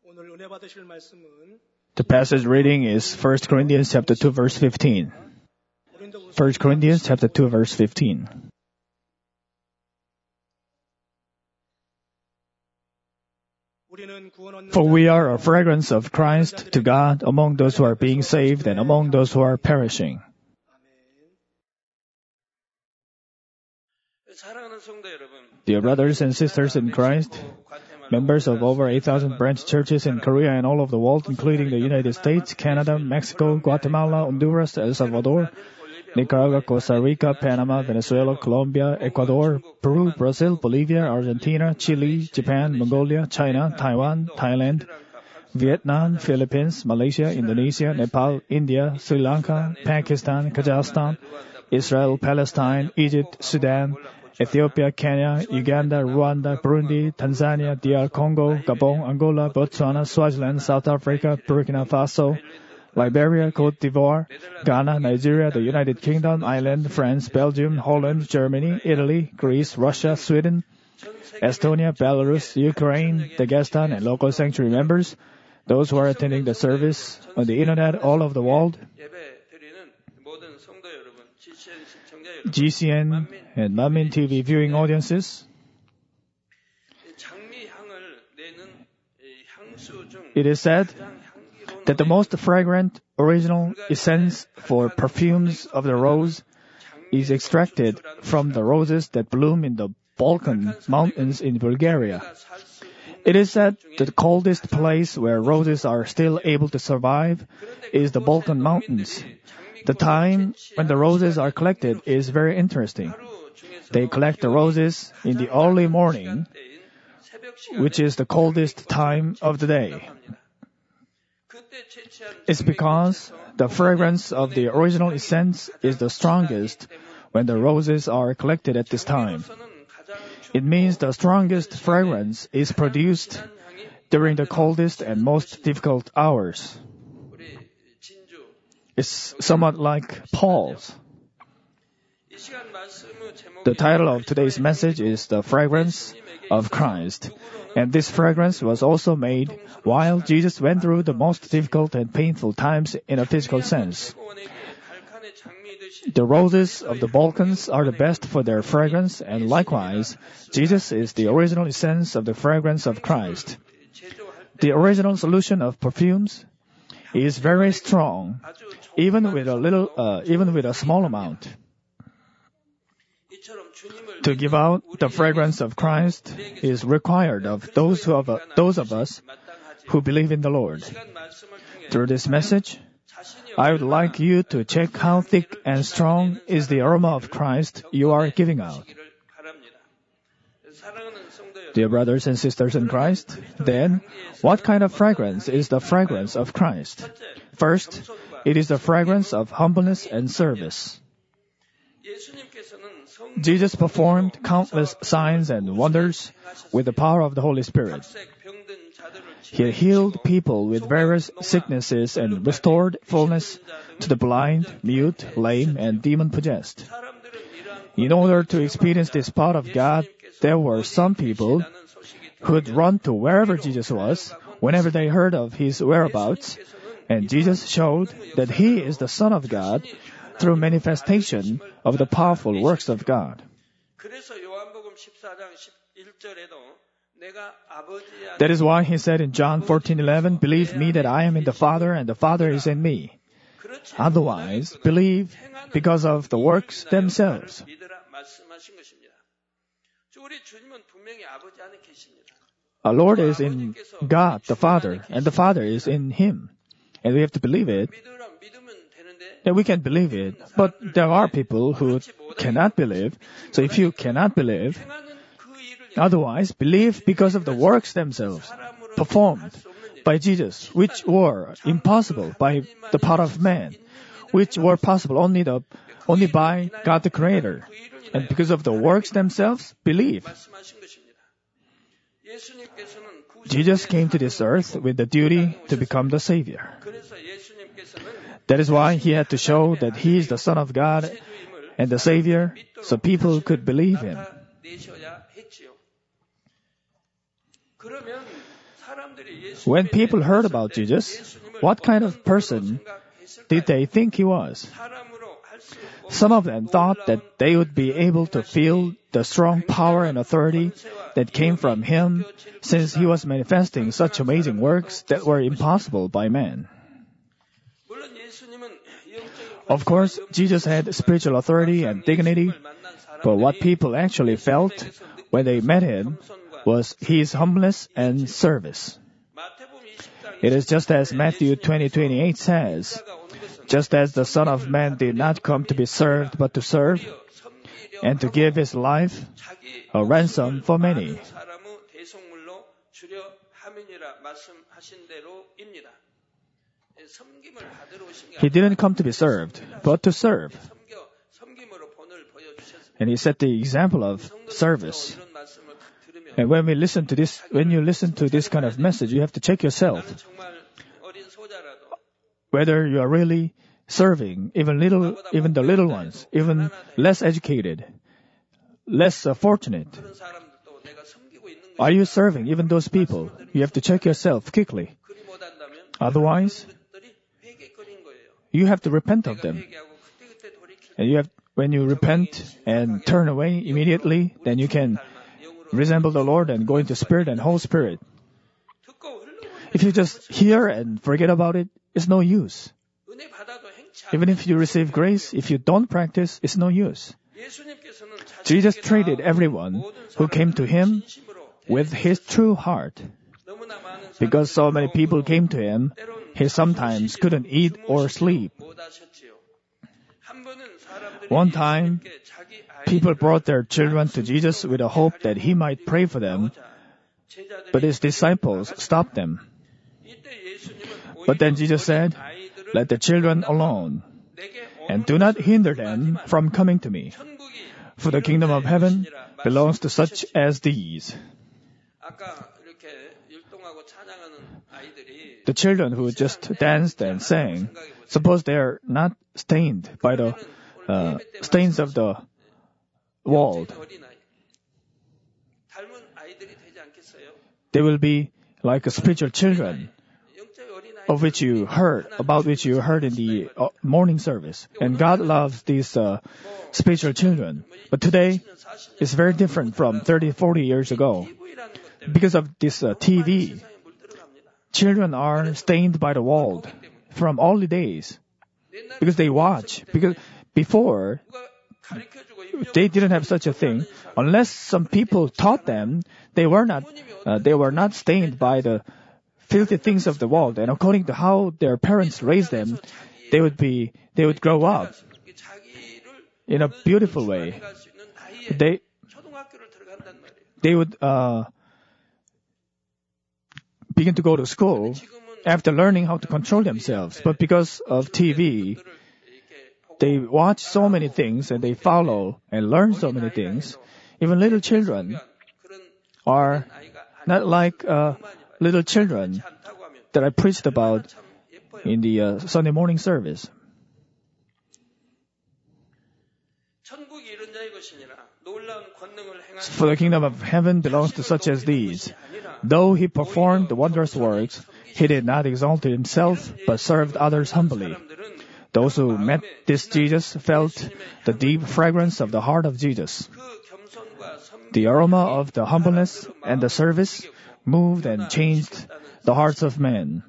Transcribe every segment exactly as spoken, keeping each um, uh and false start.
The passage reading is First Corinthians chapter two verse fifteen. First Corinthians chapter two verse fifteen. For we are a fragrance of Christ to God among those who are being saved and among those who are perishing. Dear brothers and sisters in Christ, members of over eight thousand branch churches in Korea and all over the world, including the United States, Canada, Mexico, Guatemala, Honduras, El Salvador, Nicaragua, Costa Rica, Panama, Venezuela, Colombia, Ecuador, Peru, Brazil, Bolivia, Argentina, Chile, Japan, Mongolia, China, Taiwan, Thailand, Vietnam, Philippines, Malaysia, Indonesia, Nepal, India, Sri Lanka, Pakistan, Kazakhstan, Israel, Palestine, Egypt, Sudan, Ethiopia, Kenya, Uganda, Rwanda, Burundi, Tanzania, D R Congo, Gabon, Angola, Botswana, Swaziland, South Africa, Burkina Faso, Liberia, Cote d'Ivoire, Ghana, Nigeria, the United Kingdom, Ireland, France, Belgium, Holland, Germany, Italy, Greece, Russia, Sweden, Estonia, Belarus, Ukraine, Dagestan, and local sanctuary members, those who are attending the service on the internet all over the world, G C N and Manmin T V viewing audiences. It is said that the most fragrant original essence for perfumes of the rose is extracted from the roses that bloom in the Balkan mountains in Bulgaria. It is said that the coldest place where roses are still able to survive is the Balkan mountains. The time when the roses are collected is very interesting. They collect the roses in the early morning, which is the coldest time of the day. It's because the fragrance of the original essence is the strongest when the roses are collected at this time. It means the strongest fragrance is produced during the coldest and most difficult hours. It's somewhat like Paul's. The title of today's message is The Fragrance of Christ. And this fragrance was also made while Jesus went through the most difficult and painful times in a physical sense. The roses of the Balkans are the best for their fragrance, and likewise, Jesus is the original essence of the fragrance of Christ. The original solution of perfumes is very strong, even with a little, uh, even with a small amount. To give out the fragrance of Christ is required of those who have, uh, those of us who believe in the Lord. Through this message, I would like you to check how thick and strong is the aroma of Christ you are giving out. Dear brothers and sisters in Christ, then, what kind of fragrance is the fragrance of Christ? First, it is the fragrance of humbleness and service. Jesus performed countless signs and wonders with the power of the Holy Spirit. He healed people with various sicknesses and restored fullness to the blind, mute, lame, and demon-possessed. In order to experience this power of God, there were some people who would run to wherever Jesus was whenever they heard of his whereabouts, and Jesus showed that he is the Son of God through manifestation of the powerful works of God. That is why he said in John fourteen eleven, "Believe me that I am in the Father and the Father is in me. Otherwise, believe because of the works themselves." Our Lord is in God, the Father, and the Father is in Him. And we have to believe it. Yeah, we can believe it. But there are people who cannot believe. So if you cannot believe, otherwise, believe because of the works themselves performed by Jesus, which were impossible by the power of man, which were possible only the only by God the Creator. And because of the works themselves, believe. Jesus came to this earth with the duty to become the Savior. That is why He had to show that He is the Son of God and the Savior, so people could believe Him. When people heard about Jesus, what kind of person did they think he was? Some of them thought that they would be able to feel the strong power and authority that came from him, since he was manifesting such amazing works that were impossible by man. Of course, Jesus had spiritual authority and dignity, but what people actually felt when they met him was his humbleness and service. It is just as Matthew twenty twenty-eight says, "Just as the Son of Man did not come to be served, but to serve, and to give his life a ransom for many." He didn't come to be served, but to serve. And he set the example of service. And when we listen to this, when you listen to this kind of message, you have to check yourself whether you are really serving even little, even the little ones, even less educated, less uh, fortunate. Are you serving even those people? You have to check yourself quickly. Otherwise, you have to repent of them. And you have, when you repent and turn away immediately, then you can resemble the Lord and go into Spirit and Holy Spirit. If you just hear and forget about it, it's no use. Even if you receive grace, if you don't practice, it's no use. Jesus treated everyone who came to him with his true heart. Because so many people came to him, he sometimes couldn't eat or sleep. One time, people brought their children to Jesus with a hope that he might pray for them, but his disciples stopped them. But then Jesus said, "Let the children alone, and do not hinder them from coming to me, for the kingdom of heaven belongs to such as these." The children who just danced and sang, suppose they are not stained by the uh, stains of the world, they will be like spiritual children, of which you heard, about which you heard in the morning service. And God loves these uh, spiritual children. But today, it's very different from thirty, forty years ago. Because of this uh, T V, children are stained by the world from all the days. Because they watch. Because before, they didn't have such a thing. Unless some people taught them, they were not, uh, they were not stained by the filthy things of the world. And according to how their parents raised them, they would be, they would grow up in a beautiful way. They, they would, uh, begin to go to school after learning how to control themselves. But because of T V, they watch so many things and they follow and learn so many things. Even little children are not like uh, little children that I preached about in the uh, Sunday morning service. For the kingdom of heaven belongs to such as these. Though he performed wondrous works, he did not exalt himself, but served others humbly. Those who met this Jesus felt the deep fragrance of the heart of Jesus. The aroma of the humbleness and the service moved and changed the hearts of men.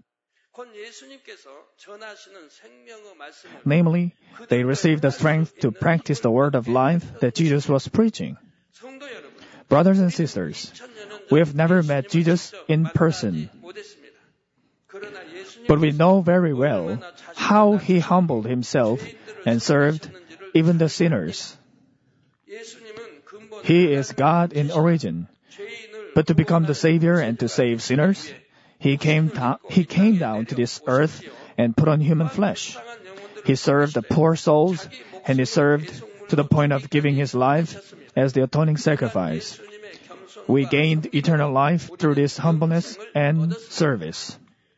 Namely, they received the strength to practice the word of life that Jesus was preaching. Brothers and sisters, we have never met Jesus in person, but we know very well how he humbled himself and served even the sinners. He is God in origin, but to become the Savior and to save sinners, he came, ta- he came down to this earth and put on human flesh. He served the poor souls, and he served to the point of giving his life as the atoning sacrifice. We gained eternal life through this humbleness and service.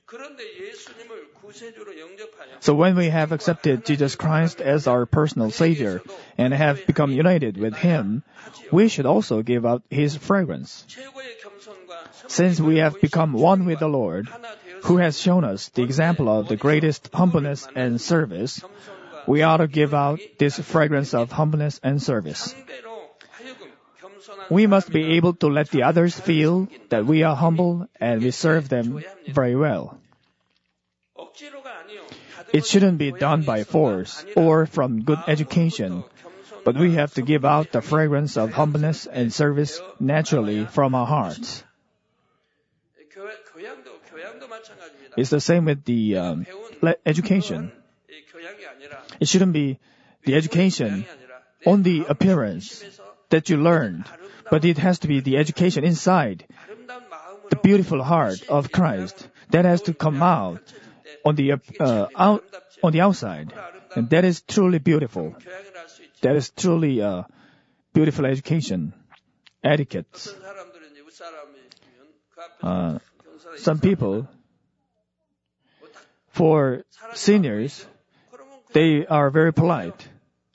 So when we have accepted Jesus Christ as our personal Savior and have become united with Him, we should also give out His fragrance. Since we have become one with the Lord, who has shown us the example of the greatest humbleness and service, we ought to give out this fragrance of humbleness and service. We must be able to let the others feel that we are humble and we serve them very well. It shouldn't be done by force or from good education, but we have to give out the fragrance of humbleness and service naturally from our hearts. It's the same with the um, education. It shouldn't be the education on the appearance that you learned, but it has to be the education inside, the beautiful heart of Christ that has to come out on the uh, out on the outside, and that is truly beautiful. That is truly uh, beautiful education, etiquette. Uh, some people, for seniors, they are very polite.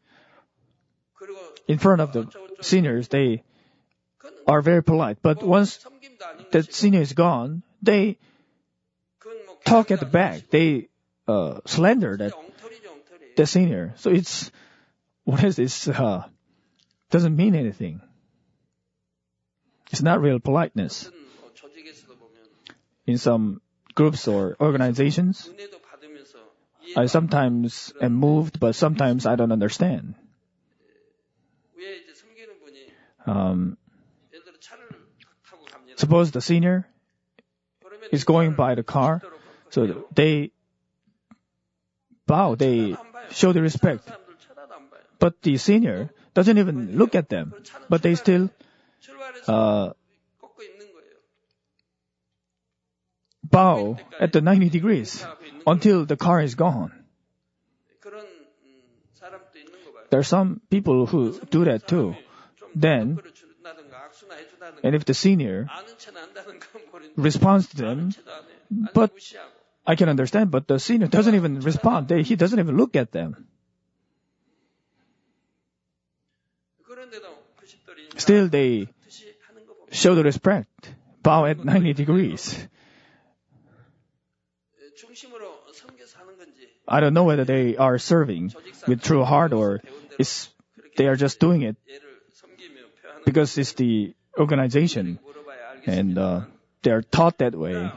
In front of the seniors, they are very polite. But once the senior is gone, they talk at the back. They uh, slander that the senior. So it's what is this? Uh, doesn't mean anything. It's not real politeness. In some groups or organizations, I sometimes am moved, but sometimes I don't understand. Um, suppose the senior is going by the car, so they bow, they show the respect. But the senior doesn't even look at them, but they still uh, bow at the ninety degrees until the car is gone. There are some people who do that too. Then, and if the senior responds to them, but I can understand, but the senior doesn't even respond. They, he doesn't even look at them. Still, they show the respect, bow at ninety degrees. I don't know whether they are serving with true heart or is they are just doing it because it's the organization and uh, they are taught that way.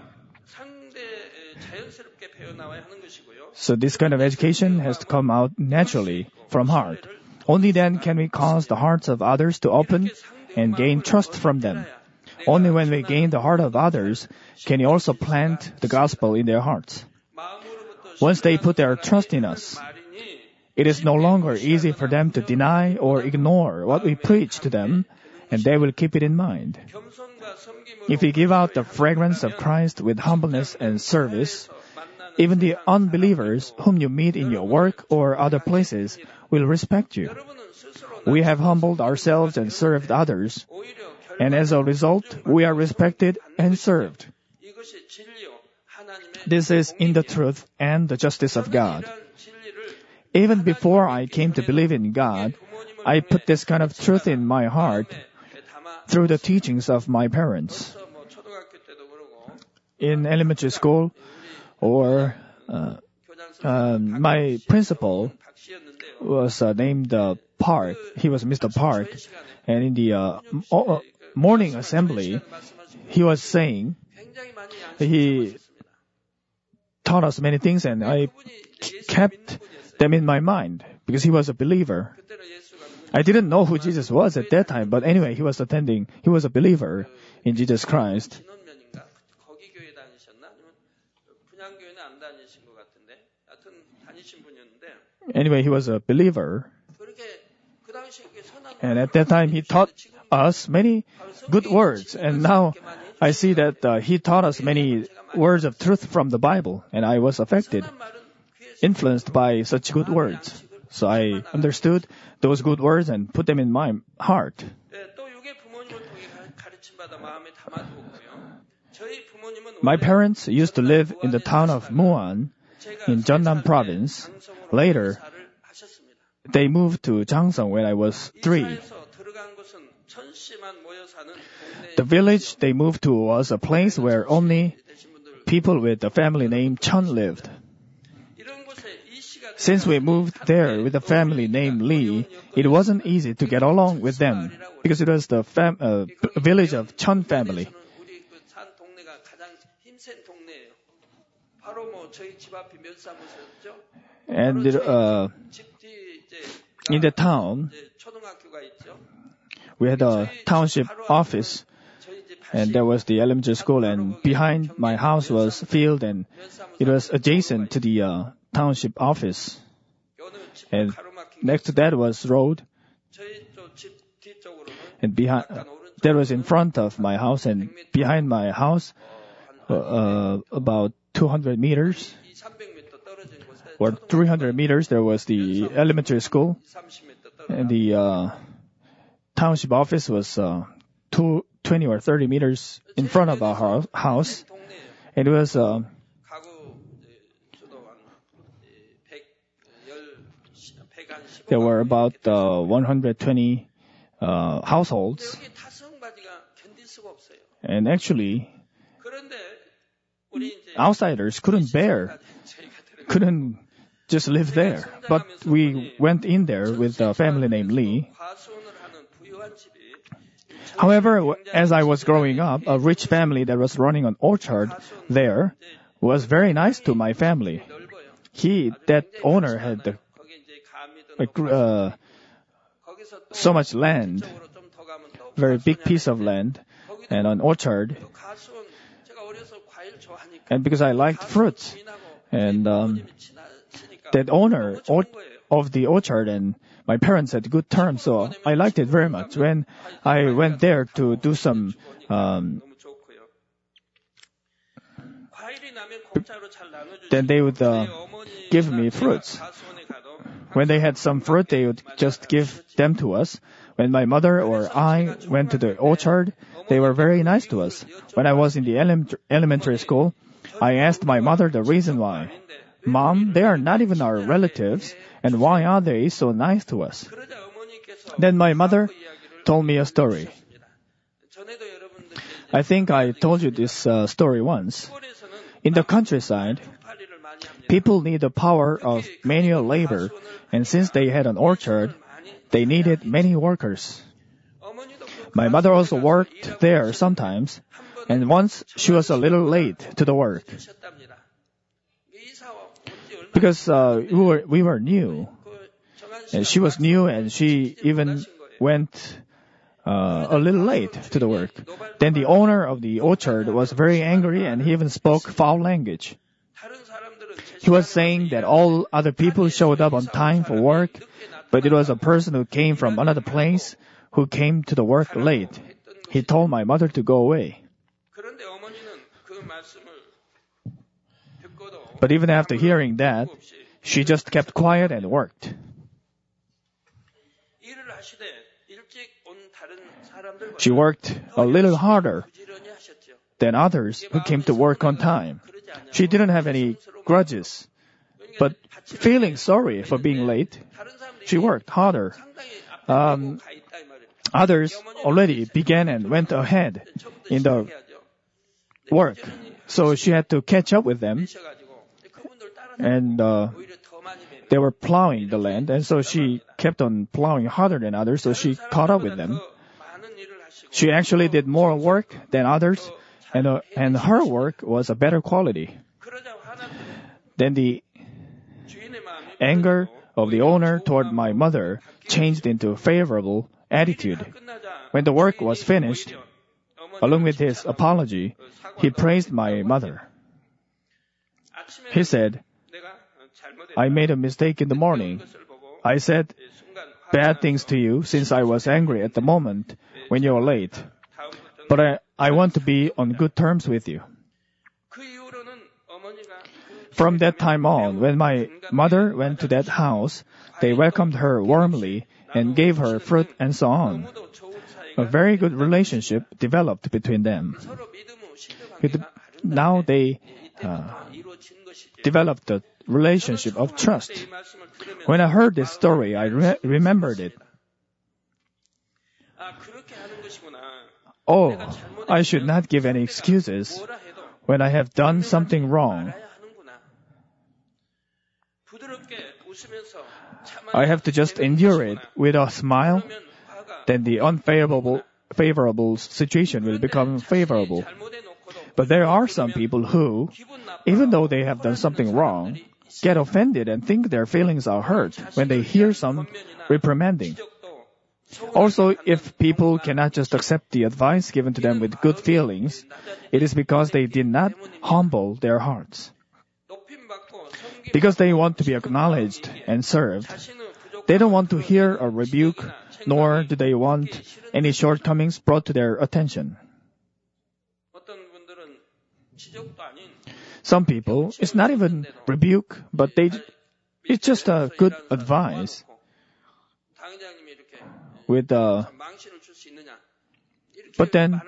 So this kind of education has to come out naturally from heart. Only then can we cause the hearts of others to open and gain trust from them. Only when we gain the heart of others can we also plant the gospel in their hearts. Once they put their trust in us, it is no longer easy for them to deny or ignore what we preach to them, and they will keep it in mind. If we give out the fragrance of Christ with humbleness and service, even the unbelievers whom you meet in your work or other places will respect you. We have humbled ourselves and served others, and as a result, we are respected and served. This is in the truth and the justice of God. Even before I came to believe in God, I put this kind of truth in my heart through the teachings of my parents. In elementary school, or uh, uh, my principal was uh, named uh, Park. He was Mister Park. And in the uh, morning assembly, he was saying, he taught us many things, and I kept them in my mind because he was a believer. I didn't know who Jesus was at that time, but anyway, he was attending, he was a believer in Jesus Christ. Anyway, he was a believer. And at that time, he taught us many good words. And now I see that uh, he taught us many words of truth from the Bible. And I was affected, influenced by such good words. So I understood those good words and put them in my heart. My parents used to live in the town of Muan in Jeonnam province. Later, they moved to Changsung when I was three. The village they moved to was a place where only people with the family name Chun lived. Since we moved there with a family named Lee, it wasn't easy to get along with them because it was the fam- uh, village of Chun family. And uh, in the town, we had a township office, and there was the elementary school, and behind my house was a field, and it was adjacent to the uh, township office. And next to that was road, and behind uh, that was in front of my house, and behind my house, uh, uh, about two hundred meters or three hundred meters, there was the elementary school, and the uh, township office was uh, two, twenty or thirty meters in front of our house. It was uh, there were about uh, one hundred twenty uh, households, and actually outsiders couldn't bear, couldn't just live there. But we went in there with a family named Lee. However, as I was growing up, a rich family that was running an orchard there was very nice to my family. He, that owner, had the, uh, so much land, very big piece of land, and an orchard. And because I liked fruits, and um, that owner of the orchard and my parents had good terms, so I liked it very much. When I went there to do some um, then they would uh, give me fruits. When they had some fruit, they would just give them to us. When my mother or I went to the orchard, they were very nice to us. When I was in the ele- elementary school, I asked my mother the reason why. Mom, they are not even our relatives, and why are they so nice to us? Then my mother told me a story. I think I told you this uh, story once. In the countryside, people need the power of manual labor, and since they had an orchard, they needed many workers. My mother also worked there sometimes, and once she was a little late to the work. Because uh, we were we were new, and she was new, and she even went uh, a little late to the work. Then the owner of the orchard was very angry, and he even spoke foul language. He was saying that all other people showed up on time for work, but it was a person who came from another place who came to the work late. He told my mother to go away. But even after hearing that, she just kept quiet and worked. She worked a little harder than others who came to work on time. She didn't have any grudges, but feeling sorry for being late, she worked harder. Um, others already began and went ahead in the work, so she had to catch up with them. And uh, they were plowing the land, and so she kept on plowing harder than others, so she caught up with them. She actually did more work than others, and uh, and her work was a better quality. Then the anger of the owner toward my mother changed into a favorable attitude. When the work was finished, along with his apology, he praised my mother. He said, I made a mistake in the morning. I said bad things to you since I was angry at the moment when you were late. But I, I want to be on good terms with you. From that time on, when my mother went to that house, they welcomed her warmly and gave her fruit and so on. A very good relationship developed between them. Now they uh, developed a relationship of trust. When I heard this story, I re- remembered it. oh, I should not give any excuses when I have done something wrong. I have to just endure it with a smile. Then the unfavorable favorable situation will become favorable. But there are some people who, even though they have done something wrong, get offended and think their feelings are hurt when they hear some reprimanding. Also, if people cannot just accept the advice given to them with good feelings, it is because they did not humble their hearts. Because they want to be acknowledged and served, they don't want to hear a rebuke, nor do they want any shortcomings brought to their attention. Some people, it's not even rebuke, but they, it's just a good advice. With uh, but then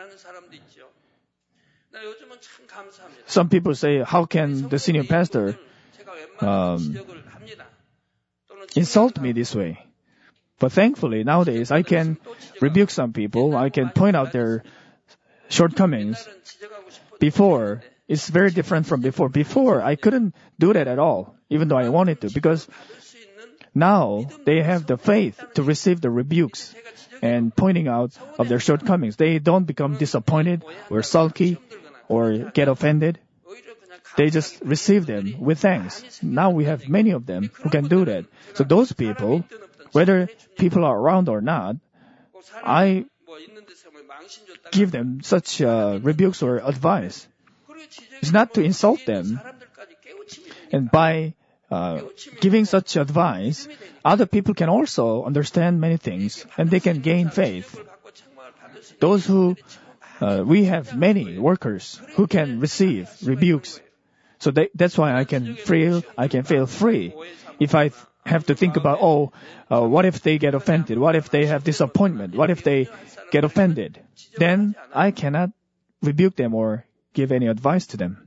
some people say, how can the senior pastor um, insult me this way? But thankfully, nowadays, I can rebuke some people. I can point out their shortcomings. Before, it's very different from before. Before, I couldn't do that at all, even though I wanted to, because now they have the faith to receive the rebukes and pointing out of their shortcomings. They don't become disappointed or sulky or get offended. They just receive them with thanks. Now we have many of them who can do that. So those people, whether people are around or not, I give them such uh, rebukes or advice. It's not to insult them. And by uh, giving such advice, other people can also understand many things and they can gain faith. Those who, uh, we have many workers who can receive rebukes. So they, that's why I can feel, I can feel free. If I have to think about, oh, uh, what if they get offended? What if they have disappointment? What if they get offended? Then I cannot rebuke them or give any advice to them.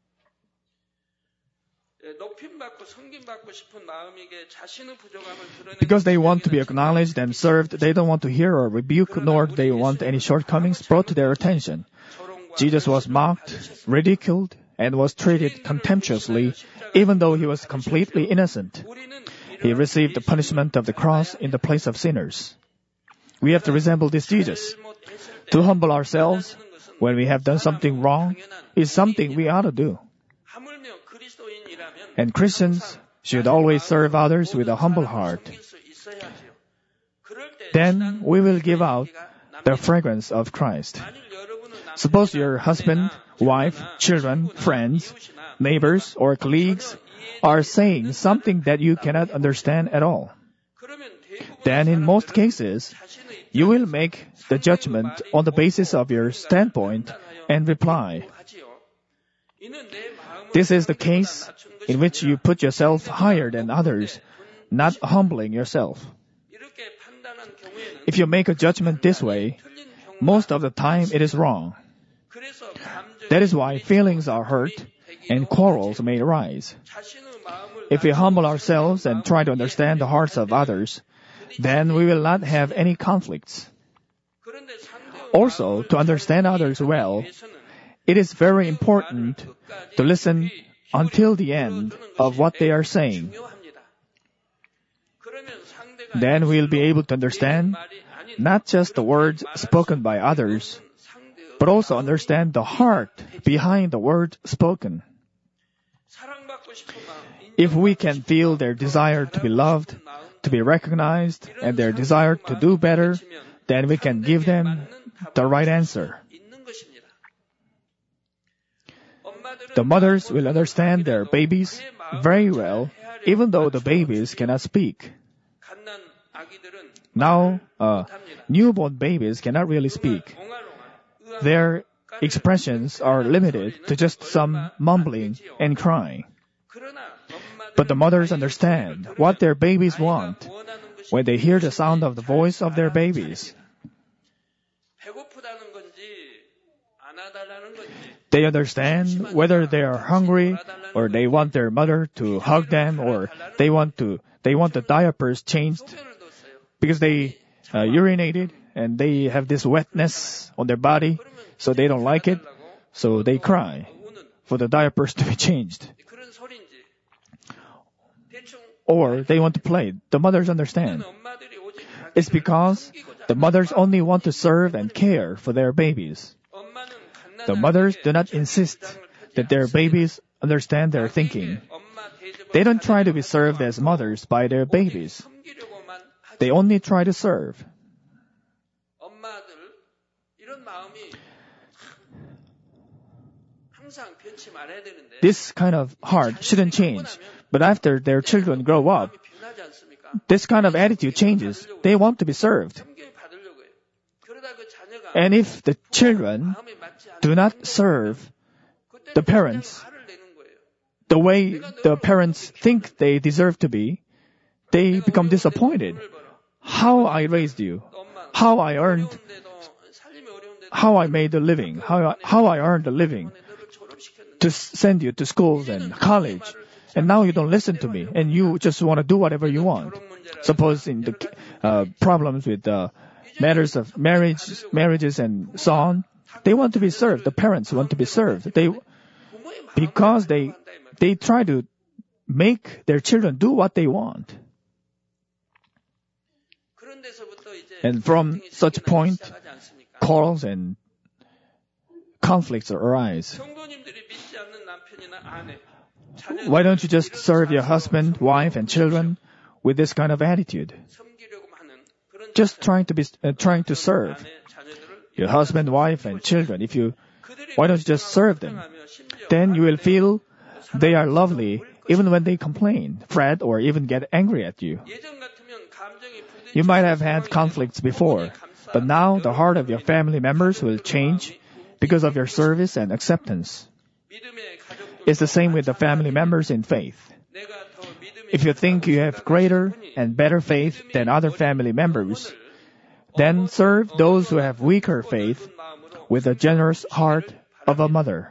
Because they want to be acknowledged and served, they don't want to hear a rebuke, nor do they want any shortcomings brought to their attention. Jesus was mocked, ridiculed, and was treated contemptuously, even though he was completely innocent. He received the punishment of the cross in the place of sinners. We have to resemble this Jesus. To humble ourselves when we have done something wrong is something we ought to do. And Christians should always serve others with a humble heart. Then we will give out the fragrance of Christ. Suppose your husband, wife, children, friends, neighbors, or colleagues are saying something that you cannot understand at all. Then in most cases, you will make the judgment on the basis of your standpoint and reply. This is the case in which you put yourself higher than others, not humbling yourself. If you make a judgment this way, most of the time it is wrong. That is why feelings are hurt and quarrels may arise. If we humble ourselves and try to understand the hearts of others, then we will not have any conflicts. Also, to understand others well, it is very important to listen until the end of what they are saying. Then we'll be able to understand not just the words spoken by others, but also understand the heart behind the words spoken. If we can feel their desire to be loved, to be recognized, and their desire to do better, then we can give them the right answer. The mothers will understand their babies very well, even though the babies cannot speak. Now, uh, newborn babies cannot really speak. Their expressions are limited to just some mumbling and crying. But the mothers understand what their babies want when they hear the sound of the voice of their babies. They understand whether they are hungry or they want their mother to hug them or they want to they want the diapers changed because they uh, urinated and they have this wetness on their body, so they don't like it, so they cry for the diapers to be changed. Or they want to play. The mothers understand. It's because the mothers only want to serve and care for their babies. The mothers do not insist that their babies understand their thinking. They don't try to be served as mothers by their babies. They only try to serve. This kind of heart shouldn't change. But after their children grow up, this kind of attitude changes. They want to be served. And if the children do not serve the parents the way the parents think they deserve to be, they become disappointed. How I raised you, how I earned, how I made a living, how I, how I earned a living to send you to schools and college, and now you don't listen to me, and you just want to do whatever you want. Suppose in the uh, problems with uh, matters of marriage, marriages and so on, they want to be served. The parents want to be served. They, because they, they try to make their children do what they want. And from such point, quarrels and conflicts arise. Why don't you just serve your husband, wife, and children with this kind of attitude? Just trying to be, uh, trying to serve your husband, wife, and children. If you, why don't you just serve them? Then you will feel they are lovely even when they complain, fret, or even get angry at you. You might have had conflicts before, but now the heart of your family members will change because of your service and acceptance. It's the same with the family members in faith. If you think you have greater and better faith than other family members, then serve those who have weaker faith with the generous heart of a mother.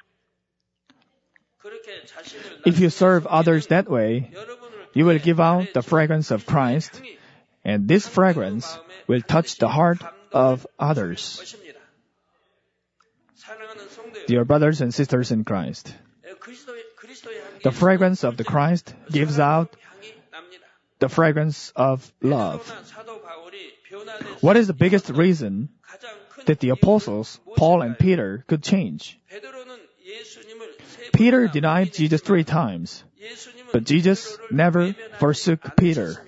If you serve others that way, you will give out the fragrance of Christ, and this fragrance will touch the heart of others. Dear brothers and sisters in Christ, the fragrance of the Christ gives out the fragrance of love. What is the biggest reason that the apostles, Paul and Peter, could change? Peter denied Jesus three times, but Jesus never forsook Peter.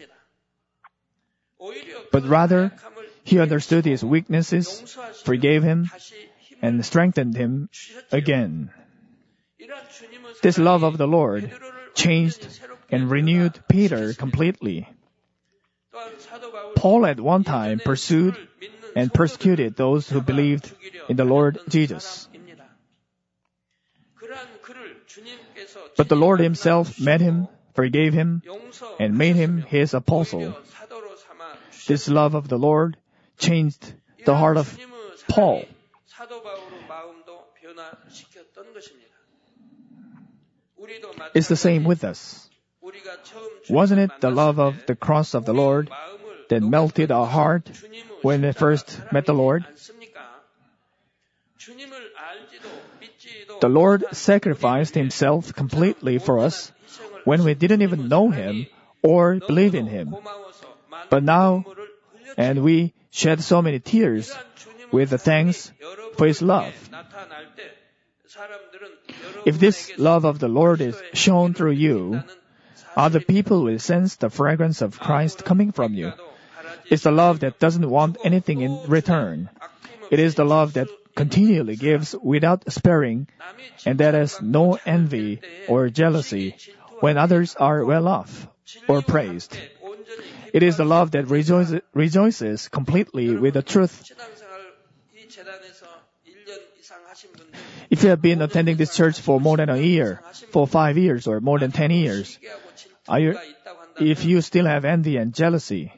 But rather, he understood his weaknesses, forgave him, and strengthened him again. This love of the Lord changed and renewed Peter completely. Paul at one time pursued and persecuted those who believed in the Lord Jesus. But the Lord himself met him, forgave him, and made him his apostle. This love of the Lord changed the heart of Paul. It's the same with us. Wasn't it the love of the cross of the Lord that melted our heart when we first met the Lord? The Lord sacrificed himself completely for us when we didn't even know him or believe in him. But now, and we shed so many tears with the thanks for his love. If this love of the Lord is shown through you, other people will sense the fragrance of Christ coming from you. It's the love that doesn't want anything in return. It is the love that continually gives without sparing, and that has no envy or jealousy when others are well off or praised. It is the love that rejoices, rejoices completely with the truth. If you have been attending this church for more than a year, for five years, or more than ten years, are you, if you still have envy and jealousy,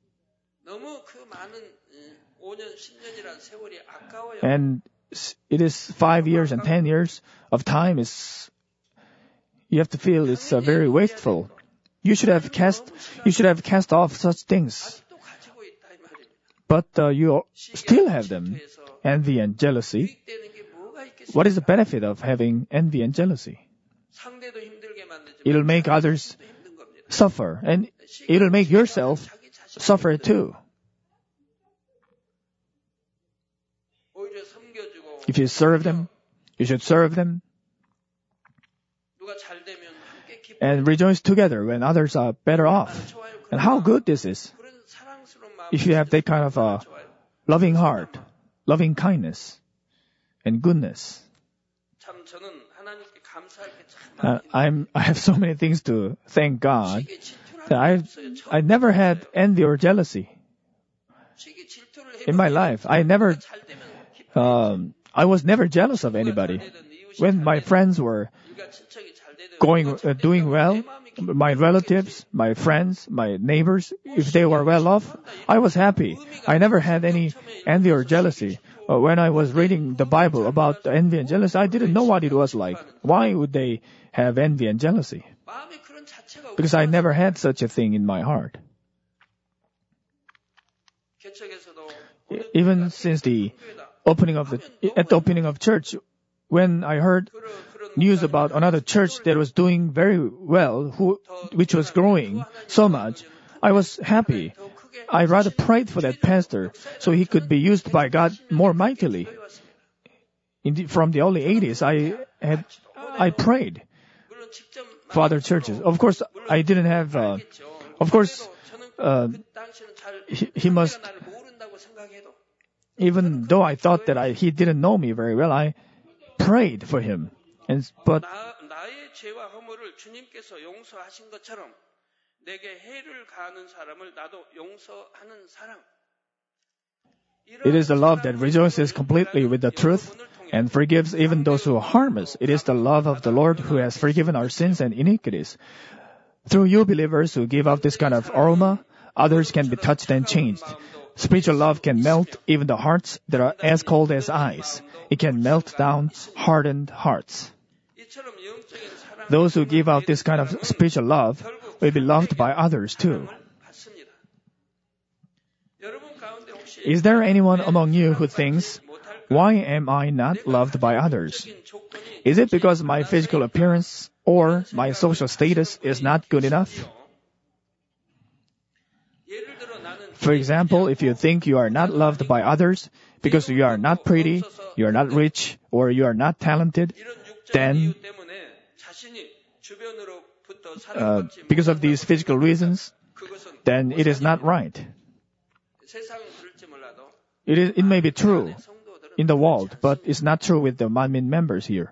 and it is five years and ten years of time, is you have to feel it's uh, very wasteful. You should have cast, you should have cast off such things. but uh, you still have them, envy and jealousy. What is the benefit of having envy and jealousy? It'll make others suffer, and it'll make yourself suffer too. If you serve them, you should serve them and rejoice together when others are better off. And how good this is. If you have that kind of a loving heart, loving kindness, and goodness. Uh, I'm, I have so many things to thank God that I I never had envy or jealousy in my life. I never, um, I was never jealous of anybody. When my friends were going, uh, doing well, my relatives, my friends, my neighbors, if they were well off, I was happy. I never had any envy or jealousy. Uh, when I was reading the Bible about envy and jealousy, I didn't know what it was like. Why would they have envy and jealousy? Because I never had such a thing in my heart. Even since the opening of the, at the opening of church, when I heard news about another church that was doing very well, who, which was growing so much, I was happy. I rather prayed for that pastor so he could be used by God more mightily. In the, from the early eighties, I had I prayed for other churches. Of course, I didn't have. Uh, of course, uh, he, he must. Even though I thought that I, he didn't know me very well, I prayed for him. And but it is the love that rejoices completely with the truth and forgives even those who harm us. It is the love of the Lord who has forgiven our sins and iniquities. Through you believers who give out this kind of aroma, others can be touched and changed. Spiritual love can melt even the hearts that are as cold as ice. It can melt down hardened hearts. Those who give out this kind of spiritual love will be loved by others too. Is there anyone among you who thinks, why am I not loved by others? Is it because my physical appearance or my social status is not good enough? For example, if you think you are not loved by others because you are not pretty, you are not rich, or you are not talented, then uh, because of these physical reasons, then it is not right. It is, it may be true in the world, but it's not true with the Manmin members here.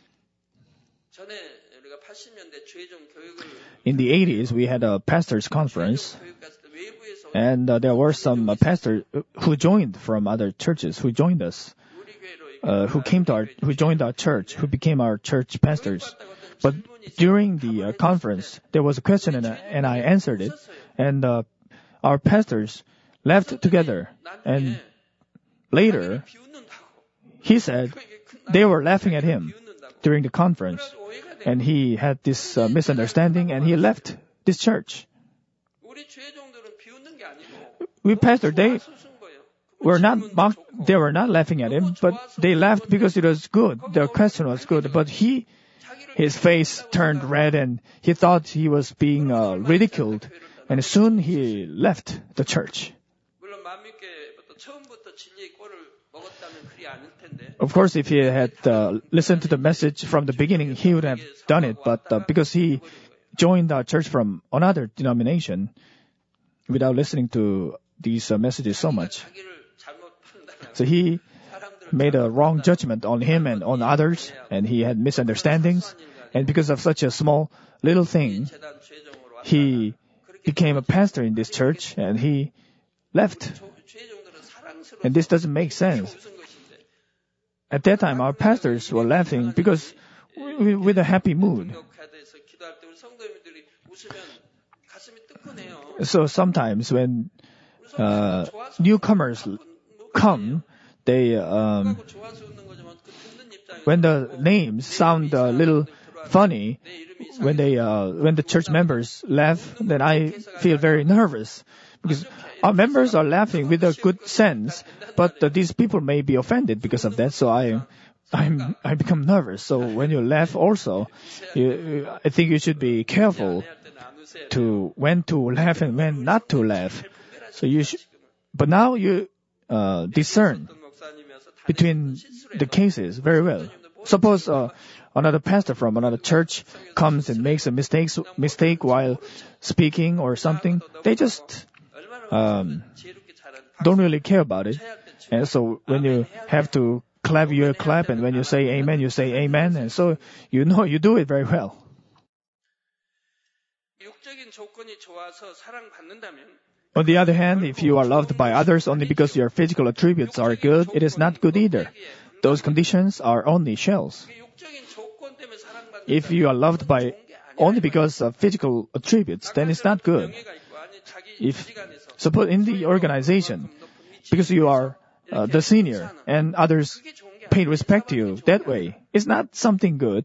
In the eighties, we had a pastors' conference, and uh, there were some uh, pastors who joined from other churches, who joined us, uh, who came to our, who joined our church, who became our church pastors. But during the uh, conference, there was a question, and, uh, and I answered it, and uh, our pastors left together, and later, he said they were laughing at him during the conference, and he had this uh, misunderstanding, and he left this church. We pastor, they were not mock, they were not laughing at him, but they laughed because it was good. The question was good, but he, his face turned red, and he thought he was being uh, ridiculed, and soon he left the church. Of course, if he had uh, listened to the message from the beginning, he would have done it, but uh, because he joined our church from another denomination, without listening to these uh, messages so much, so he made a wrong judgment on him and on others, and he had misunderstandings, and because of such a small little thing, he became a pastor in this church, and he left. And this doesn't make sense. At that time, our pastors were laughing because we, with a happy mood. So sometimes when uh, newcomers come, they um, when the names sound a little funny, when they uh, when the church members laugh, then I feel very nervous Because our members are laughing with a good sense, but uh, these people may be offended because of that. So I, I'm, I become nervous. So when you laugh, also, you, I think you should be careful to when to laugh and when not to laugh. So you should, but now you uh, discern between the cases very well. Suppose uh, another pastor from another church comes and makes a mistake mistake while speaking or something. They just um, don't really care about it. And so when you have to clap, you clap, and when you say amen, you say amen. And so you know you do it very well. On the other hand, if you are loved by others only because your physical attributes are good, it is not good either. Those conditions are only shells. If you are loved by only because of physical attributes, then it's not good. If suppose in the organization, because you are uh, the senior and others pay respect to you that way, it's not something good.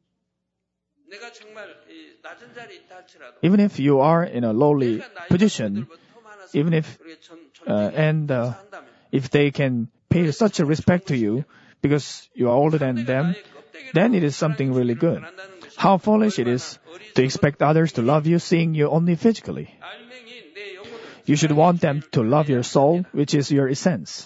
Even if you are in a lowly position, even if uh, and uh, if they can pay such a respect to you because you are older than them, then it is something really good. How foolish it is to expect others to love you seeing you only physically. You should want them to love your soul, which is your essence.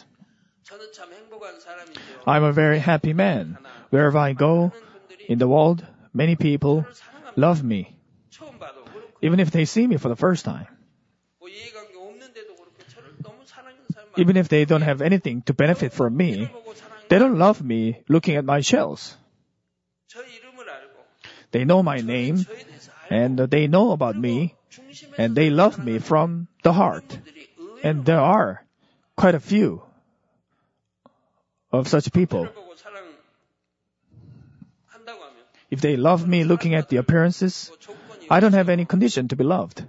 I'm a very happy man. Wherever I go in the world, many people love me, even if they see me for the first time. Even if they don't have anything to benefit from me, they don't love me looking at my shells. They know my name, and they know about me, and they love me from the heart. And there are quite a few of such people. If they love me looking at the appearances, I don't have any condition to be loved.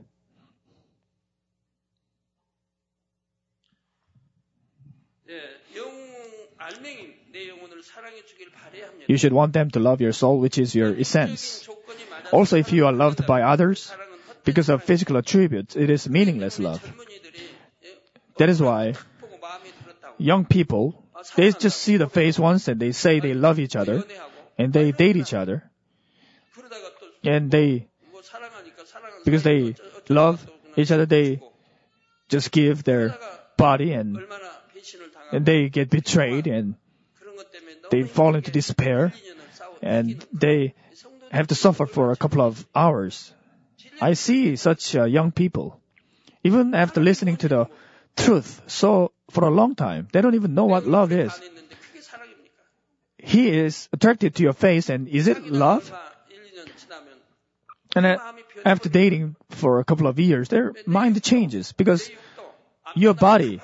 You should want them to love your soul, which is your essence. Also, if you are loved by others, because of physical attributes, it is meaningless love. That is why young people, they just see the face once and they say they love each other, and they date each other, and they, because they love each other, they just give their body, and and they get betrayed, and they fall into despair, and they have to suffer for a couple of hours. I see such uh, young people, even after listening to the truth so for a long time, they don't even know what love is. He is attracted to your face, and is it love? And uh, after dating for a couple of years, their mind changes because your body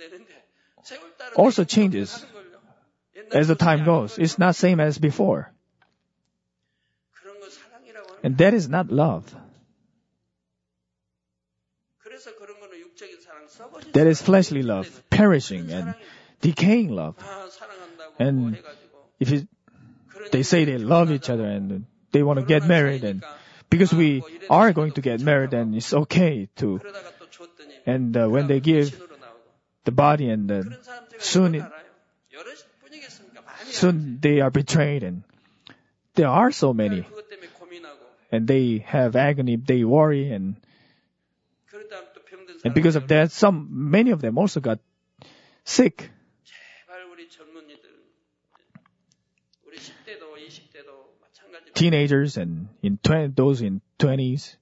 also changes as the time goes. It's not same as before. And that is not love. That is fleshly love, perishing and decaying love. And if it, they say they love each other and they want to get married, and because we are going to get married, then it's okay to. And uh, when they give the body, and uh, soon it, soon they are betrayed, and there are so many, and they have agony, they worry, and and because of that, some many of them also got sick. Teenagers and in twenty, those in twenties.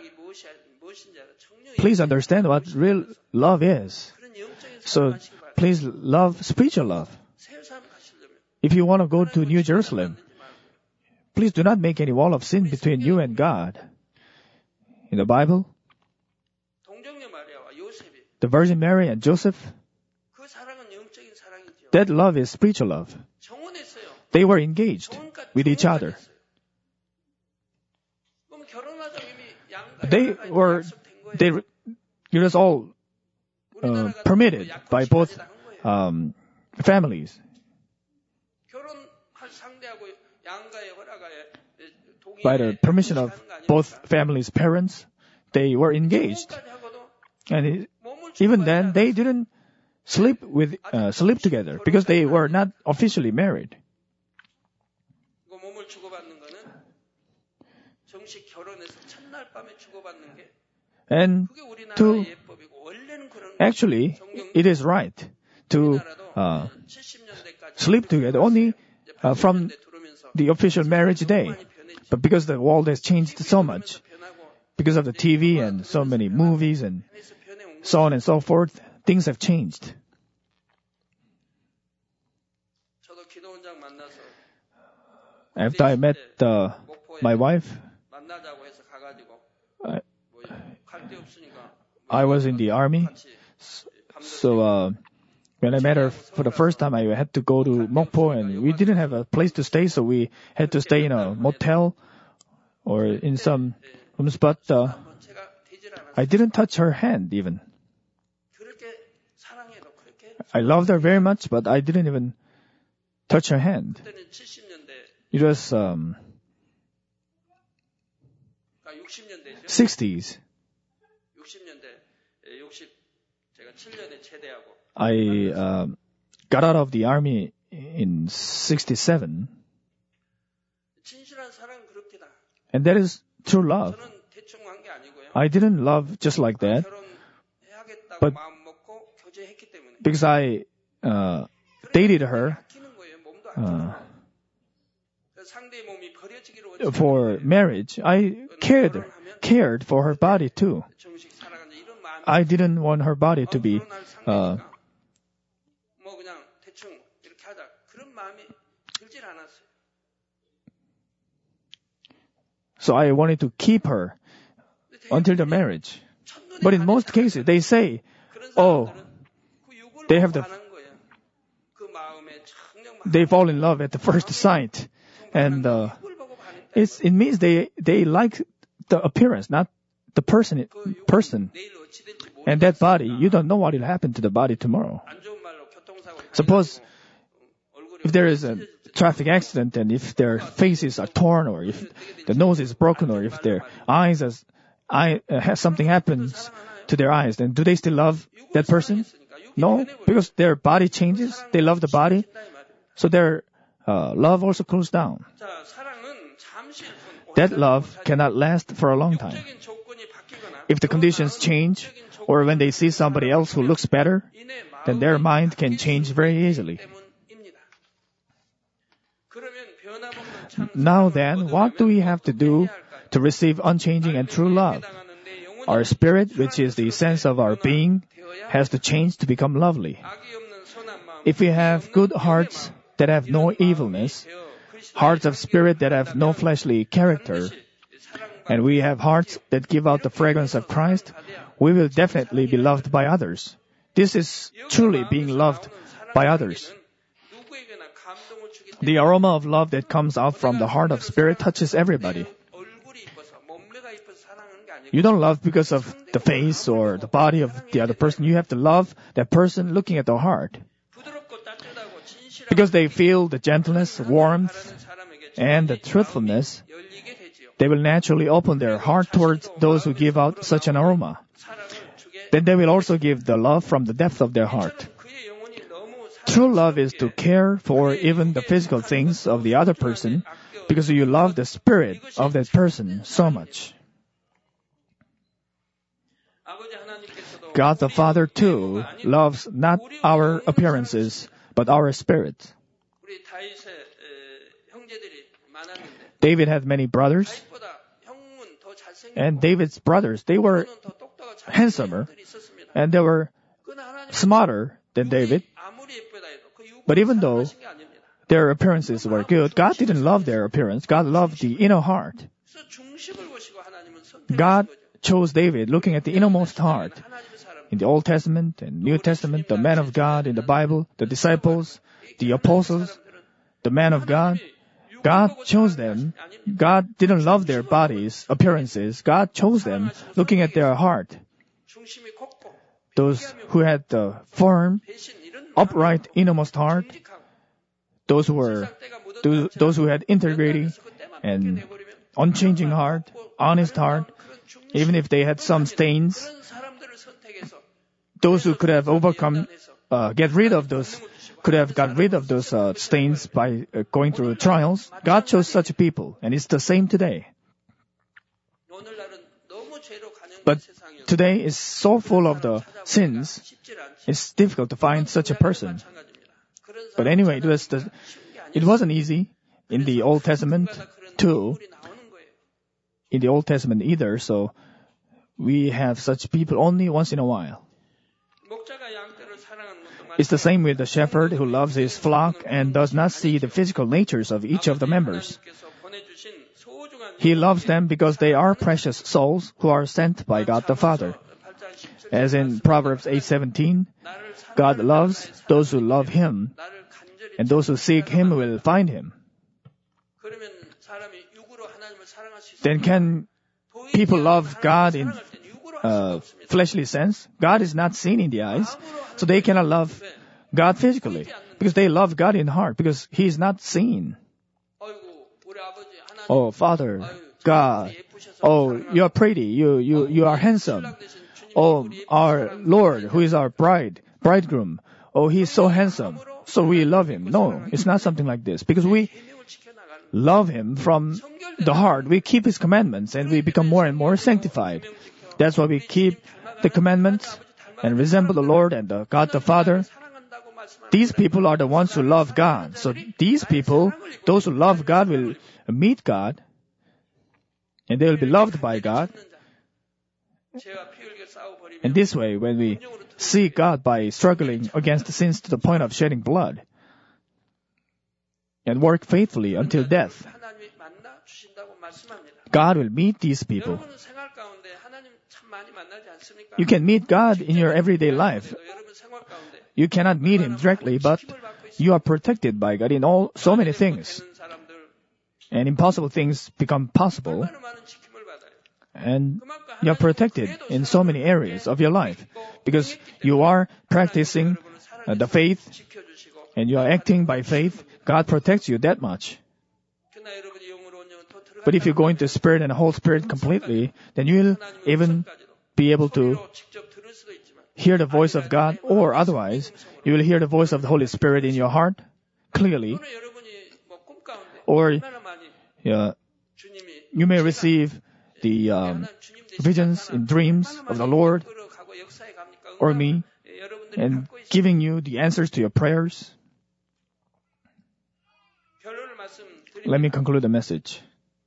Please understand what real love is. So please love spiritual love. If you want to go to New Jerusalem, please do not make any wall of sin between you and God. In the Bible, the Virgin Mary and Joseph, that love is spiritual love. They were engaged with each other. They were, they, it was all uh, permitted by both um, families. By the permission of both families' parents, they were engaged. And it, even then, they didn't sleep with uh, sleep together because they were not officially married. And to actually, it is right to uh, sleep together only uh, from the official marriage day. But because the world has changed so much, because of the T V and so many movies and so on and so forth, things have changed. After I met uh, my wife, I, I was in the army. So uh, when I met her for the first time, I had to go to Mokpo, and we didn't have a place to stay, so we had to stay in a motel or in some rooms. But uh, I didn't touch her hand even. I loved her very much, but I didn't even touch her hand. It was um, sixties. I uh, got out of the army in sixty-seven. And that is true love. I didn't love just like that. But because I uh, dated her uh, for marriage, I cared cared for her body too. I didn't want her body to be uh, so I wanted to keep her until the marriage. But in most cases, they say, oh, they have the, they fall in love at the first sight. And uh, it's, it means they, they like the appearance, not the person, person. And that body, you don't know what will happen to the body tomorrow. Suppose if there is a traffic accident and if their faces are torn or if the nose is broken or if their eyes has, eye, uh, has something happens to their eyes, then do they still love that person? No, because their body changes. They love the body. So their uh, love also cools down. That love cannot last for a long time. If the conditions change or when they see somebody else who looks better, then their mind can change very easily. Now then, what do we have to do to receive unchanging and true love? Our spirit, which is the essence of our being, has to change to become lovely. If we have good hearts that have no evilness, hearts of spirit that have no fleshly character, and we have hearts that give out the fragrance of Christ, we will definitely be loved by others. This is truly being loved by others. The aroma of love that comes out from the heart of spirit touches everybody. You don't love because of the face or the body of the other person. You have to love that person looking at the heart. Because they feel the gentleness, warmth, and the truthfulness, they will naturally open their heart towards those who give out such an aroma. Then they will also give the love from the depth of their heart. True love is to care for even the physical things of the other person because you love the spirit of that person so much. God the Father too loves not our appearances but our spirit. David had many brothers, and David's brothers, they were handsomer and they were smarter than David. But even though their appearances were good, God didn't love their appearance. God loved the inner heart. God chose David looking at the innermost heart. In the Old Testament and New Testament, the men of God in the Bible, the disciples, the apostles, the men of God, God chose them. God didn't love their bodies, appearances. God chose them looking at their heart. Those who had the firm, upright innermost heart, those who were, those who had integrity and unchanging heart, honest heart, even if they had some stains, those who could have overcome, uh, get rid of those, could have got rid of those uh, stains by uh, going through trials. God chose such people, and it's the same today. But today is so full of the sins, it's difficult to find such a person. But anyway, it was the, it wasn't easy in the Old Testament too. In the Old Testament either, so we have such people only once in a while. It's the same with the shepherd who loves his flock and does not see the physical natures of each of the members. He loves them because they are precious souls who are sent by God the Father. As in Proverbs eight seventeen, God loves those who love Him, and those who seek Him will find Him. Then can people love God in uh, fleshly sense? God is not seen in the eyes, so they cannot love God physically, because they love God in heart, because He is not seen. Oh, Father, God, oh, you are pretty, you, you, you are handsome. Oh, our Lord, who is our bride, bridegroom, oh, He is so handsome, so we love Him. No, it's not something like this, because we love Him from the heart. We keep His commandments, and we become more and more sanctified. That's why we keep the commandments and resemble the Lord and the God the Father. These people are the ones who love God. So these people, those who love God, will meet God, and they will be loved by God. And this way, when we see God by struggling against sins to the point of shedding blood, and work faithfully until death, God will meet these people. You can meet God in your everyday life. You cannot meet Him directly, but you are protected by God in all so many things. And impossible things become possible. And you are protected in so many areas of your life, because you are practicing uh, the faith, and you are acting by faith. God protects you that much. But if you go into Spirit and the whole Spirit completely, then you will even be able to hear the voice of God, or otherwise, you will hear the voice of the Holy Spirit in your heart clearly. Or uh, you may receive the um, visions in dreams of the Lord or me, and giving you the answers to your prayers. Let me conclude the message.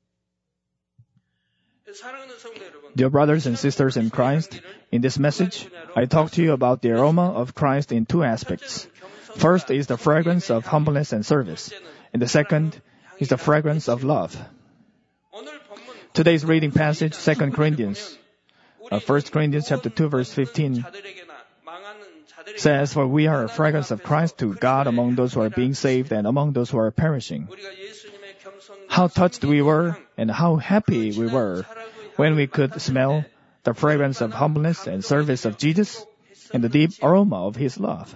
Dear brothers and sisters in Christ, in this message, I talk to you about the aroma of Christ in two aspects. First is the fragrance of humbleness and service, and the second is the fragrance of love. Today's reading passage, Second Corinthians, uh, First Corinthians chapter two, verse fifteen, says, "For we are a fragrance of Christ to God among those who are being saved and among those who are perishing." How touched we were and how happy we were when we could smell the fragrance of humbleness and service of Jesus and the deep aroma of His love.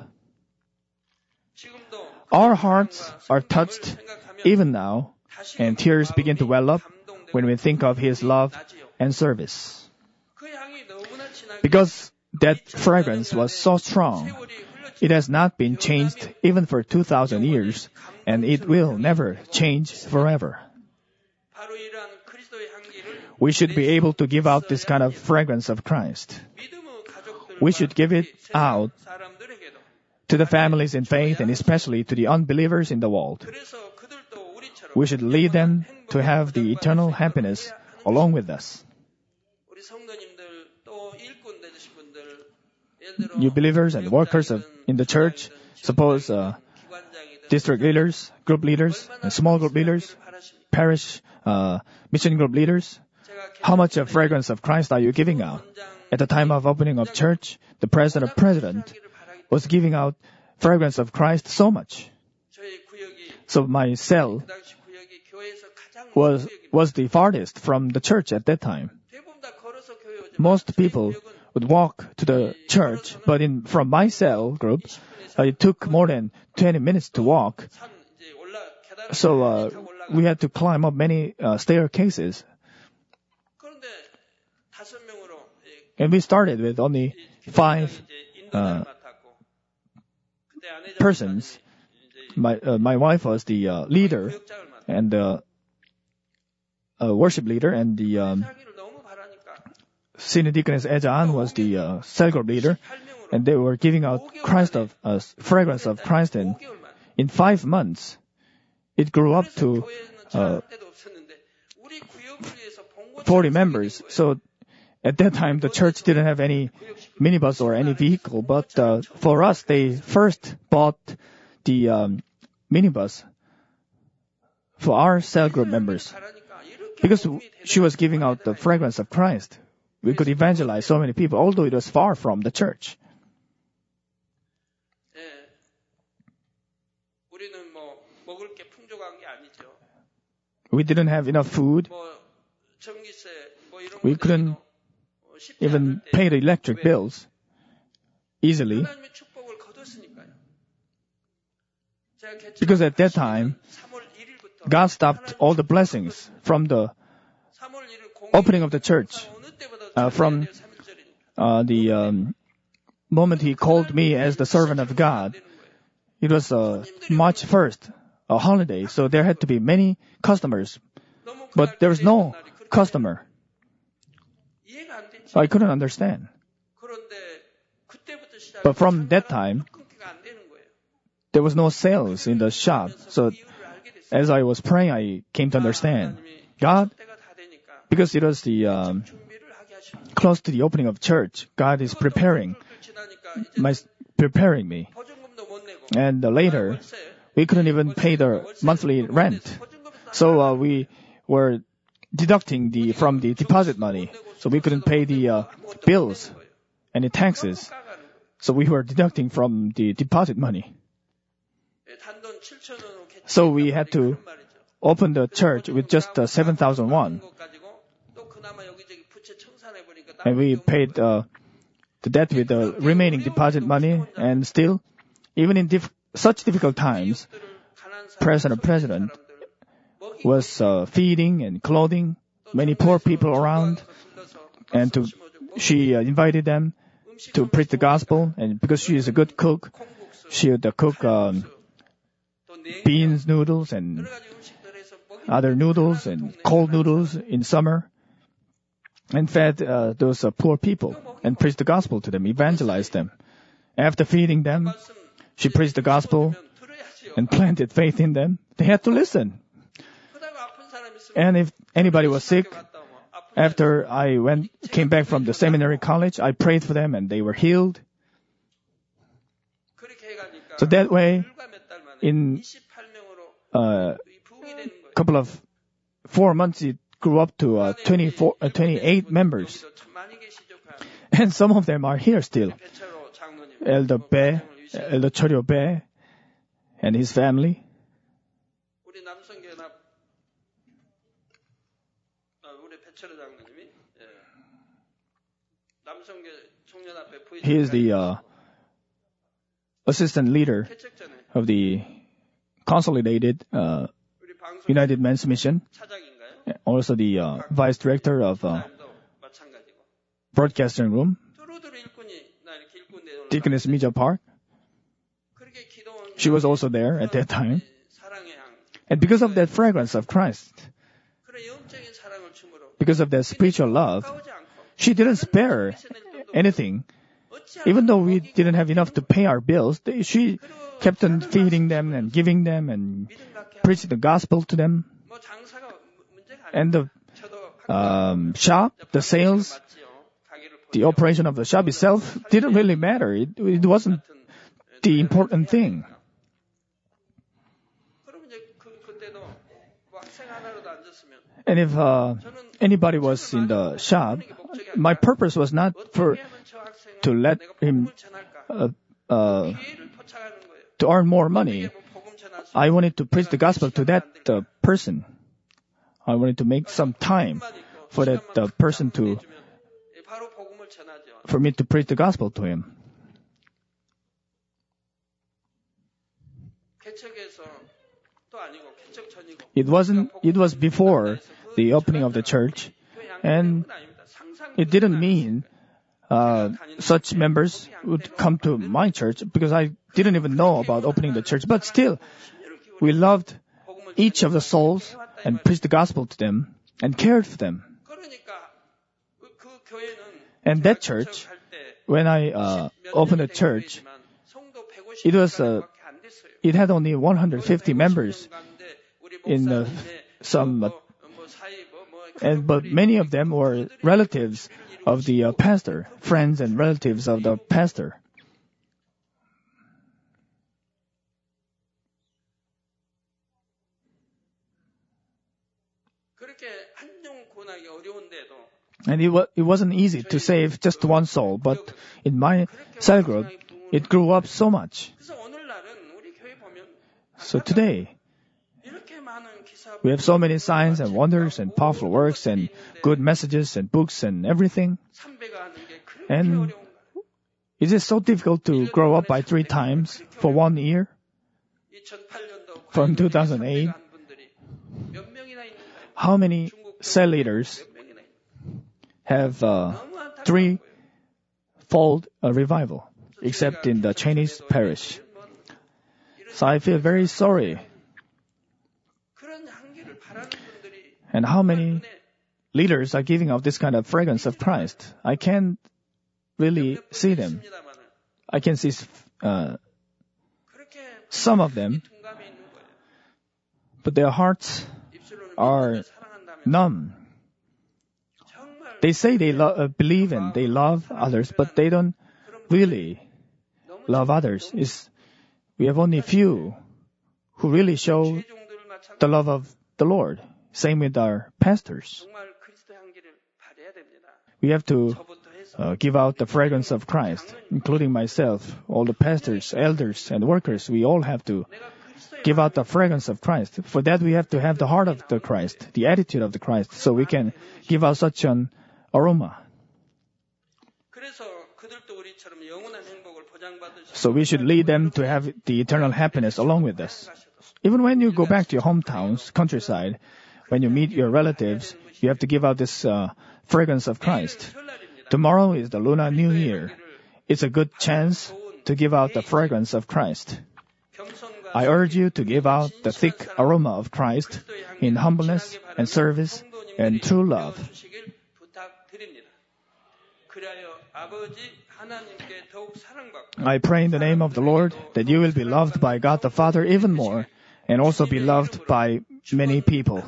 Our hearts are touched even now, and tears begin to well up when we think of His love and service. Because that fragrance was so strong, it has not been changed even for two thousand years, and it will never change forever. We should be able to give out this kind of fragrance of Christ. We should give it out to the families in faith, and especially to the unbelievers in the world. We should lead them to have the eternal happiness along with us. You believers and workers of, in the church, suppose uh, district leaders, group leaders, and small group leaders, parish, uh, mission group leaders, how much of fragrance of Christ are you giving out? At the time of opening of church, the president of president was giving out fragrance of Christ so much. So my cell was was the farthest from the church at that time. Most people would walk to the church, but in from my cell group, uh, it took more than twenty minutes to walk. So uh, we had to climb up many uh, staircases. And we started with only five uh, persons. My uh, my wife was the uh, leader and the uh, worship leader, and the um, senior deaconess Ejan was the uh, cell group leader, and they were giving out Christ of uh, fragrance of Christ, and in five months, it grew up to uh, forty members. So at that time, the church didn't have any minibus or any vehicle, but uh, for us, they first bought the um, minibus for our cell group members. Because she was giving out the fragrance of Christ, we could evangelize so many people, although it was far from the church. We didn't have enough food. We couldn't even pay the electric bills easily. Because at that time, God stopped all the blessings from the opening of the church. Uh, from uh, the um, moment He called me as the servant of God, it was uh, March first, a holiday, so there had to be many customers. But there was no customer. I couldn't understand. But from that time, there was no sales in the shop. So as I was praying, I came to understand. God, because it was the um, close to the opening of church, God is preparing my preparing me. And uh, later, we couldn't even pay the monthly rent, so uh, we were deducting the from the deposit money. So we couldn't pay the uh, bills and the taxes. So we were deducting from the deposit money. So we had to open the church with just uh, seven thousand won. And we paid uh, the debt with the remaining deposit money. And still, even in diff- such difficult times, President President was uh, feeding and clothing many poor people around. And to, she uh, invited them to preach the gospel. And because she is a good cook, she would uh, cook um, beans noodles and other noodles and cold noodles in summer, and fed uh, those uh, poor people and preached the gospel to them, evangelized them. After feeding them, she preached the gospel and planted faith in them. They had to listen. And if anybody was sick, after I went came back from the seminary college, I prayed for them and they were healed. So that way, in a couple of four months, it grew up to uh, twenty-four, uh, twenty-eight members. And some of them are here still. Elder Bae, Elder Choryo Bae, and his family. He is the uh, assistant leader of the Consolidated uh, United Men's Mission, also the uh, vice director of uh, broadcasting room, Deaconess Mija Park. She was also there at that time. And because of that fragrance of Christ, because of that spiritual love, she didn't spare anything. Even though we didn't have enough to pay our bills, they, she kept on feeding them and giving them and preaching the gospel to them. And the um, shop, the sales, the operation of the shop itself didn't really matter. It, it wasn't the important thing. And if uh, anybody was in the shop, my purpose was not for to let him uh, uh, to earn more money. I wanted to preach the gospel to that uh, person. I wanted to make some time for that uh, person to, for me to preach the gospel to him. It wasn't, it was before the opening of the church, and it didn't mean uh, such members would come to my church because I didn't even know about opening the church. But still, we loved each of the souls and preached the gospel to them and cared for them. And that church, when I uh, opened a church, it was uh, it had only one hundred fifty members in uh, some, uh, and but many of them were relatives of the uh, pastor, friends and relatives of the pastor. And it, wa- it wasn't easy to save just one soul, but in my cell group, it grew up so much. So today, we have so many signs and wonders and powerful works and good messages and books and everything. And is it so difficult to grow up by three times for one year? From two thousand eight, how many cell leaders have uh, three-fold uh, revival, except in the Chinese parish? So I feel very sorry. And how many leaders are giving out this kind of fragrance of Christ? I can't really see them. I can see uh, some of them, but their hearts are numb. They say they lo- uh, believe and they love others, but they don't really love others. It's, we have only few who really show the love of the Lord. Same with our pastors. We have to uh, give out the fragrance of Christ, including myself, all the pastors, elders, and workers. We all have to give out the fragrance of Christ. For that, we have to have the heart of the Christ, the attitude of the Christ, so we can give out such an aroma. So we should lead them to have the eternal happiness along with us. Even when you go back to your hometowns, countryside, when you meet your relatives, you have to give out this uh, fragrance of Christ. Tomorrow is the Lunar New Year. It's a good chance to give out the fragrance of Christ. I urge you to give out the thick aroma of Christ in humbleness and service and true love. I pray in the name of the Lord that you will be loved by God the Father even more and also be loved by many people.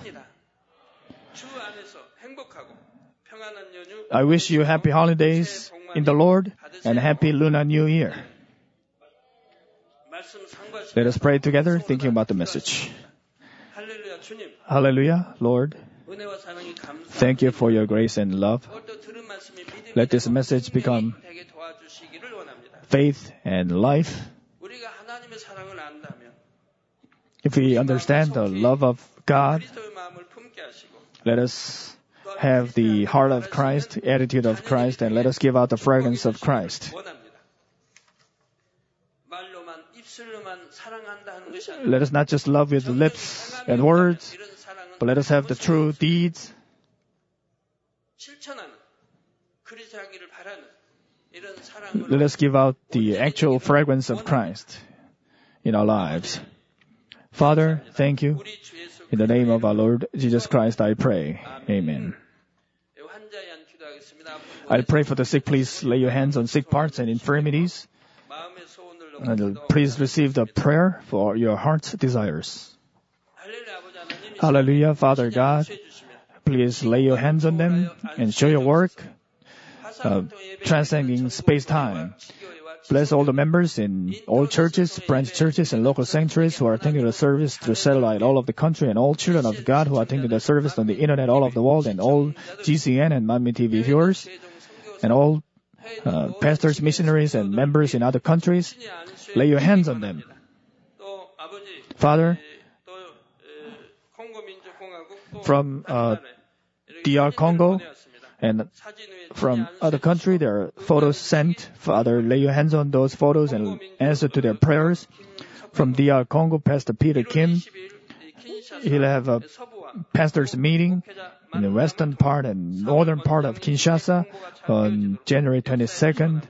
I wish you happy holidays in the Lord and happy Lunar New Year. Let us pray together, thinking about the message. Hallelujah, Lord. Thank you for your grace and love. Let this message become faith and life. If we understand the love of God, let us have the heart of Christ, attitude of Christ, and let us give out the fragrance of Christ. Let us not just love with lips and words, but let us have the true deeds. Let us give out the actual fragrance of Christ in our lives. Father, thank you. In the name of our Lord Jesus Christ, I pray. Amen. I pray for the sick. Please lay your hands on sick parts and infirmities. And please receive the prayer for your heart's desires. Hallelujah, Father God. Please lay your hands on them and show your work, uh, transcending space-time. Bless all the members in all churches, branch churches, and local sanctuaries who are attending the service through satellite all over the country, and all children of God who are attending the service on the internet all over the world, and all G C N and Manmin T V viewers, and all uh, pastors, missionaries, and members in other countries. Lay your hands on them. Father, from uh, D R Congo and from other country, there are photos sent. Father, lay your hands on those photos and answer to their prayers. From D R Congo, Pastor Peter Kim, he'll have a pastor's meeting in the western part and northern part of Kinshasa on January twenty-second.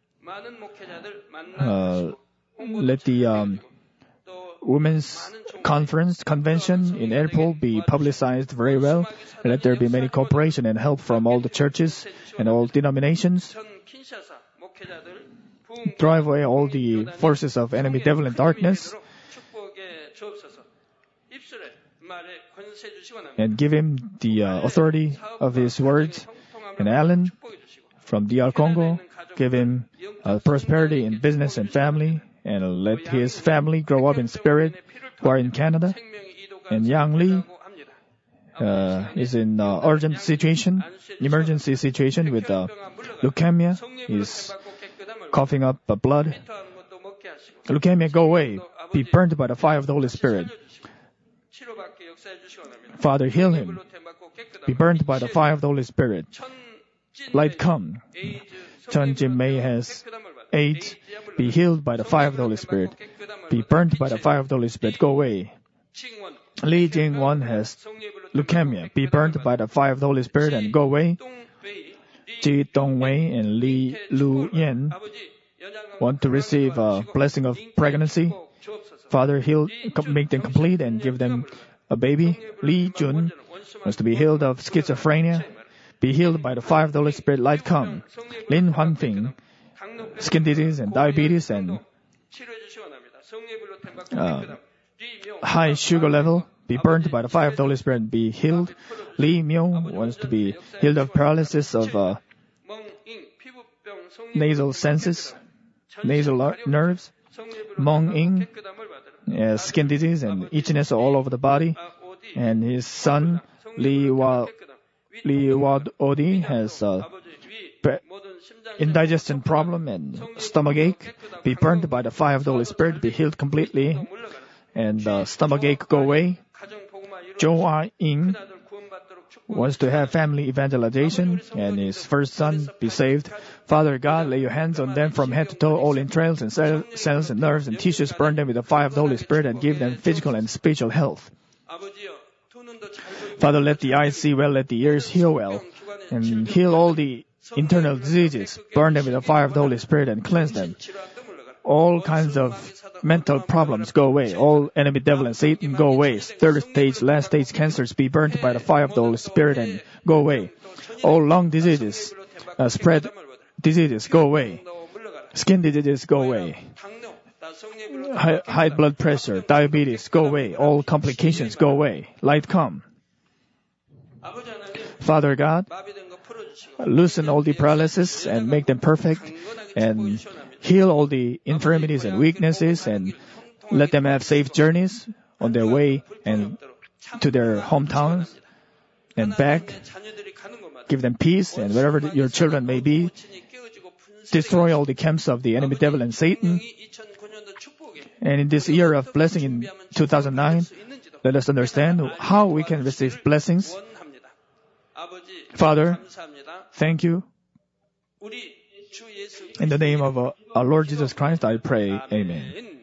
Uh, let the um, Women's Conference Convention in April be publicized very well. Let there be many cooperation and help from all the churches and all denominations. Drive away all the forces of enemy, devil, and darkness, and give him the uh, authority of his words. And Alan from D R Congo, give him uh, prosperity in business and family, and let his family grow up in spirit, who are in Canada. And Yang Lee uh, is in uh, urgent situation, emergency situation with uh, leukemia. He's coughing up uh, blood. Leukemia, go away. Be burned by the fire of the Holy Spirit. Father, heal him. Be burned by the fire of the Holy Spirit. Light come. Chun Jim May has AIDS. Be healed by the fire of the Holy Spirit. Be burned by the fire of the Holy Spirit. Go away. Lee Jing Won has leukemia. Be burned by the fire of the Holy Spirit and go away. Ji Dong Wei and Li Lu Yen want to receive a blessing of pregnancy. Father, heal, make them complete and give them a baby. Li Jun wants to be healed of schizophrenia. Be healed by the fire of the Holy Spirit. Light come. Lin Huanping, skin disease and diabetes and uh, high sugar level. Be burned by the fire of the Holy Spirit and be healed. Li Myung wants to be healed of paralysis of uh, nasal senses, nasal nerves. Mong Ing, uh, skin disease and itchiness all over the body. And his son, Li Wa, Li Wad Odi, has uh, indigestion problem and stomach ache. Be burned by the fire of the Holy Spirit. Be healed completely. And uh, stomach ache go away. Zhou Ah Ying wants to have family evangelization, and his first son be saved. Father God, lay your hands on them from head to toe, all entrails and cell, cells and nerves and tissues, burn them with the fire of the Holy Spirit and give them physical and spiritual health. Father, let the eyes see well, let the ears hear well, and heal all the internal diseases. Burn them with the fire of the Holy Spirit and cleanse them. All kinds of mental problems go away. All enemy, devil, and Satan go away. Third stage, last stage cancers be burned by the fire of the Holy Spirit and go away. All lung diseases, uh, spread diseases go away. Skin diseases go away. High, high blood pressure, diabetes go away. All complications go away. Light come. Father God, loosen all the paralysis and make them perfect, and heal all the infirmities and weaknesses, and let them have safe journeys on their way and to their hometowns and back. Give them peace, and wherever your children may be, destroy all the camps of the enemy, devil, and Satan. And in this year of blessing in two thousand nine, let us understand how we can receive blessings. Father, thank you. In the name of our Lord Jesus Christ, I pray. Amen.